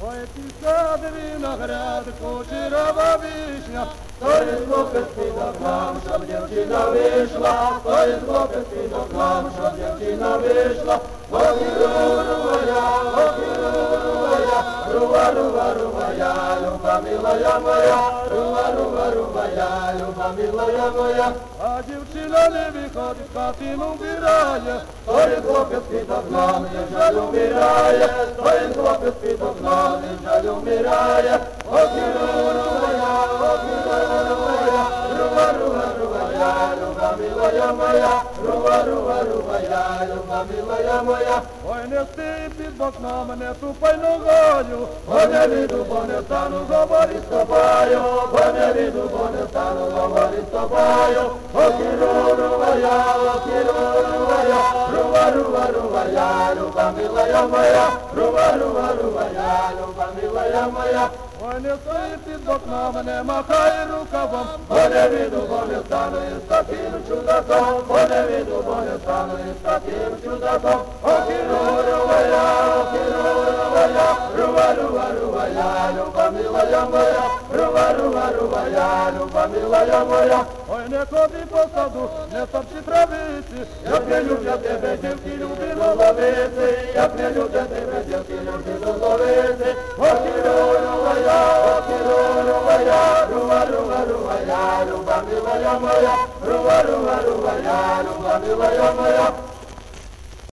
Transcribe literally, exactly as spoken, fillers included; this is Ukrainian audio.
Ой, ті садові на грядку, чирова вишня, той хлопець під окном, щоб дівчина вийшла, той хлопець під окном, щоб дівчина вийшла. Окіру-рувая, окіру-рувая, рува-рува-рувая, люба милая моя, рува-рува-рувая, люба милая моя. А дівчина не виходить, хатину вбирає, той хлопець під окном, не жаль умирає, той хлопець під окном, не жаль умирає. Окіру-рувая, окіру-рувая, рува-рува-рувая, люба милая моя, рува-рува-рувая, люба милая моя. Ой, не стій під окном, не тупай ногою, бо не віду, бо не стану, говори з тобою, бо не віду, бо не стану, говори з тобою. Окіру-рувая, окіру-рувая, рува-рува-рувая, люба милая моя, рува-рува-рувая, люба милая моя. Ой, не стій під окном, не махай рукавом, бо не віду, бо не стану із таким чудаком, бо не віду, бо не стану із таким чудаком. Окіру-рувая, окіру-рувая, рува-рува-рувая, люба милая моя, рува-рува-рувая, люба милая моя. Ой, не ходи по саду, не топчи травиці, як не люблять тебе дівки, люби ловиці, як не люблять тебе дівки, люби ловиці. Окіру-рувая, окіру-рувая, рува-рува-рувая, люба милая моя, рува-рува-рувая, люба милая моя.